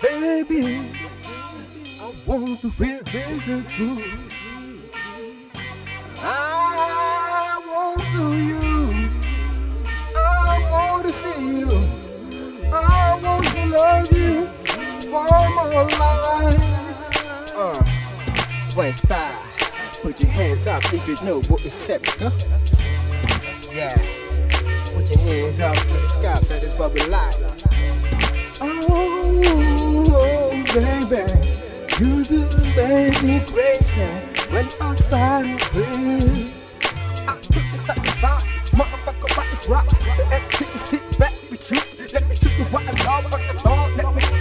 Baby, I want to revisit you. I want to you. I want to see you. I want to love you one more life. One star. Put your hands up if you know what is said, huh? Yeah. Put your hands up to the sky, that is what we like. Oh, baby, you do make me crazy when I started with. I put it at the top, motherfucker, what is rock? The MC is sit back with you. Let me show you what I love, what I don't. Let me,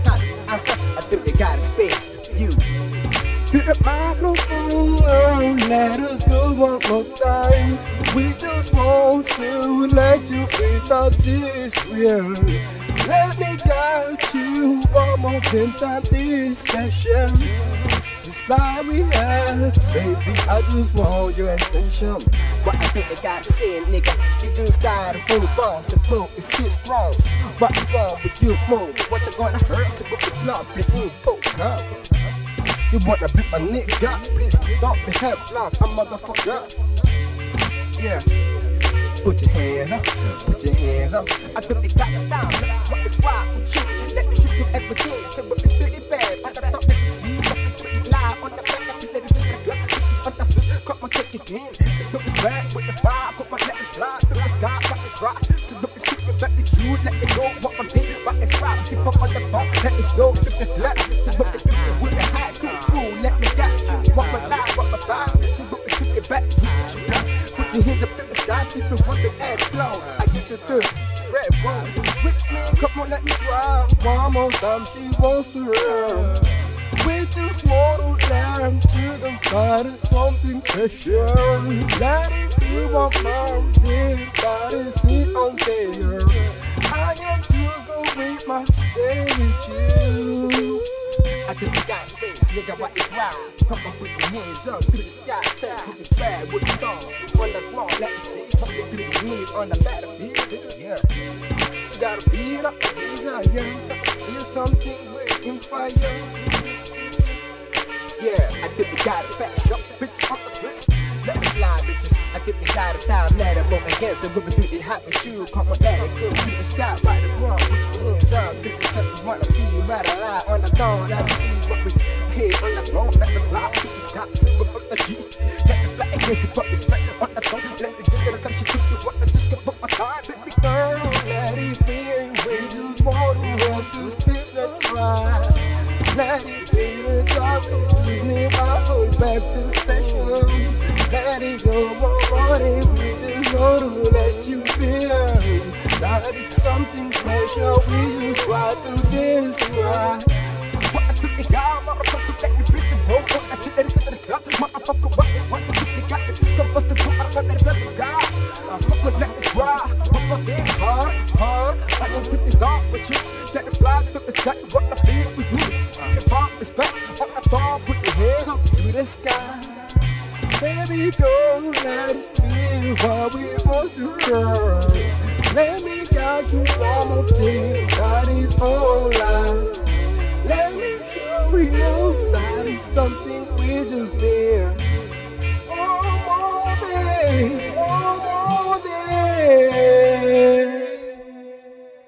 I do the God of space, you. To the microphone, let us go one more time. We just want to let you feel out this real. Let me guide you one more time this session. This life we have, baby, I just want your attention. What I think they gotta say, nigga, you just gotta move on. So move, it's too strong. What's wrong with you, move? What you gonna hurt? So what you not, please, poke up. You wanna be my nigga, please don't be held long, I'm motherfucker. Yeah. Put your hands up, put your hands up. I took the got it down, what is wrong with you? Let me shoot you every day, so what is pretty bad. But I thought that you see, what is pretty loud on the back, I can let it be the gut. This is understood, come on, take it in. So look is bad with the fire, come on, let it fly. Through the sky, what is right? So look at you, back with you, let me go, what my day, what is right? Keep up on the bar, let it go, look at the flat. So look at you, with the high, cool, let me get you. What my life, what my time, so look at you, get back, you got. Put your hands up in the sky, keep it on the air blows. I get the dirt, red one with me, come on, let me try. One more time, she wants to run. We just want to learn to the body something special. Let it be one more thing, body sit on there. I am just gonna wait my day with you. I do the God space, nigga, what is right? Come on, put your hands up to the sky, say, what is bad, what you thought? On the ground, let me see, what you do you need on the battlefield, yeah. You gotta beat up the desire, feel something waiting for you. Yeah, I did the God of back, jump bitches on the twist. Let it fly, bitches. I did the God of time, let it move again. So we'll be happy shoe, come on, let it go to the sky, right the ground, put your hands up, bitches. Let the wanna feel right alive on the dawn. Let me see what we hear on the ground. Let the fly to the sky, sing about the G. Let the fly again, you put respect on the throne. Let the get it come, she took you what I just can put my time. Baby girl, let it be, we just want to help this bitch, let's try. Let it be the job, we need our whole back to special. Let it go, body, we just want to let you feel. That is something special, we just try to this right. What I took the guy, motherfucker, let me prison, bro. What I took that to the club, motherfucker, what I took the guy, that just come first and go, I got that in the sky. Fuck with, let me try, put my dick hard. I don't put the dog with you. Let it fly to the sky, what I feel with me. Hip-hop is back, on the top, put your hands up to the sky. Baby, don't let it feel what we want to do. Let me guide you one more thing, that is all life. Let me show you that is something we just need.